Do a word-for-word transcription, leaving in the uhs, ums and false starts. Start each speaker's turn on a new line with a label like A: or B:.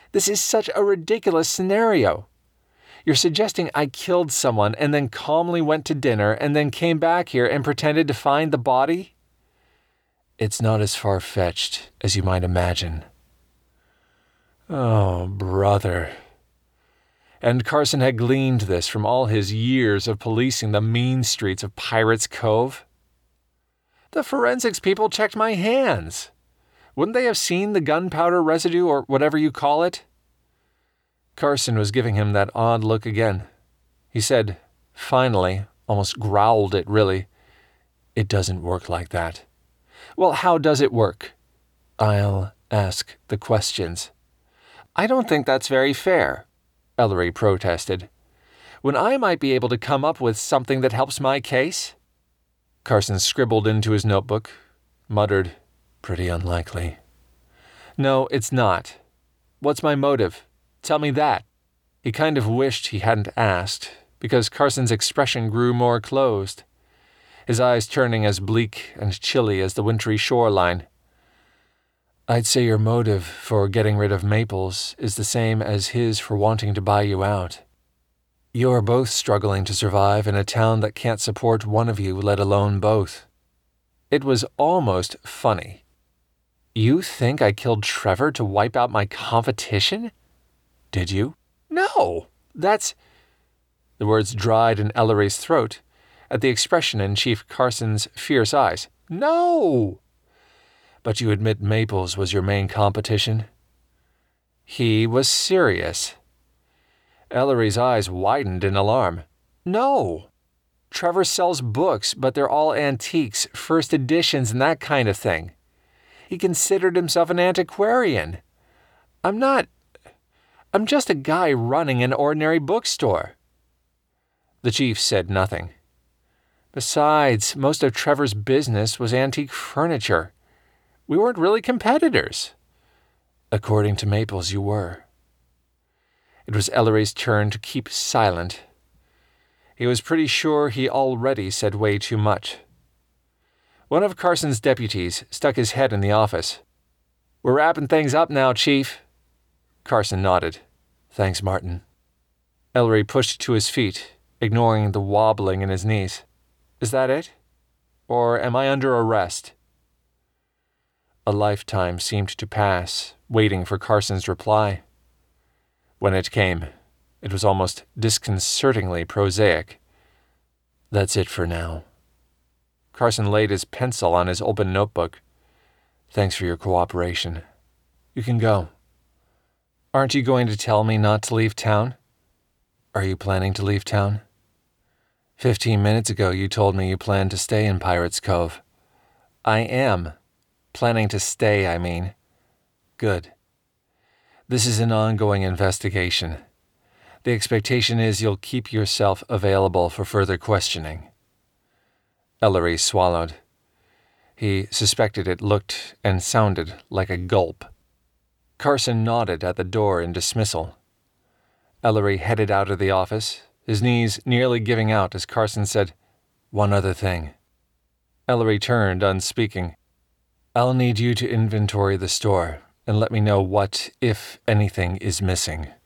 A: This is such a ridiculous scenario. You're suggesting I killed someone and then calmly went to dinner and then came back here and pretended to find the body? It's not as far-fetched as you might imagine. Oh, brother. And Carson had gleaned this from all his years of policing the mean streets of Pirates Cove. The forensics people checked my hands. Wouldn't they have seen the gunpowder residue or whatever you call it? Carson was giving him that odd look again. He said, finally, almost growled it really, "It doesn't work like that." "Well, how does it work?" "I'll ask the questions." "I don't think that's very fair," Ellery protested. "When I might be able to come up with something that helps my case?" Carson scribbled into his notebook, muttered, "Pretty unlikely." "No, it's not. What's my motive? Tell me that." He kind of wished he hadn't asked, because Carson's expression grew more closed, his eyes turning as bleak and chilly as the wintry shoreline. "I'd say your motive for getting rid of Maples is the same as his for wanting to buy you out. You're both struggling to survive in a town that can't support one of you, let alone both." It was almost funny. "You think I killed Trevor to wipe out my competition?" "Did you?" "No, that's—" The words dried in Ellery's throat at the expression in Chief Carson's fierce eyes. "No!" "But you admit Maples was your main competition?" He was serious. Ellery's eyes widened in alarm. "No. Trevor sells books, but they're all antiques, first editions, and that kind of thing. He considered himself an antiquarian. I'm not... I'm just a guy running an ordinary bookstore." The chief said nothing. Besides, most of Trevor's business was antique furniture. We weren't really competitors. "According to Maples, you were." It was Ellery's turn to keep silent. He was pretty sure he already said way too much. One of Carson's deputies stuck his head in the office. "We're wrapping things up now, Chief." Carson nodded. "Thanks, Martin." Ellery pushed to his feet, ignoring the wobbling in his knees. "Is that it? Or am I under arrest?" A lifetime seemed to pass, waiting for Carson's reply. When it came, it was almost disconcertingly prosaic. "That's it for now." Carson laid his pencil on his open notebook. "Thanks for your cooperation. You can go." "Aren't you going to tell me not to leave town?" "Are you planning to leave town?" Fifteen minutes ago you told me you planned to stay in Pirates Cove." "I am. Planning to stay, I mean." "Good. This is an ongoing investigation. The expectation is you'll keep yourself available for further questioning." Ellery swallowed. He suspected it looked and sounded like a gulp. Carson nodded at the door in dismissal. Ellery headed out of the office, his knees nearly giving out as Carson said, "One other thing." Ellery turned, unspeaking. "I'll need you to inventory the store and let me know what, if anything, is missing."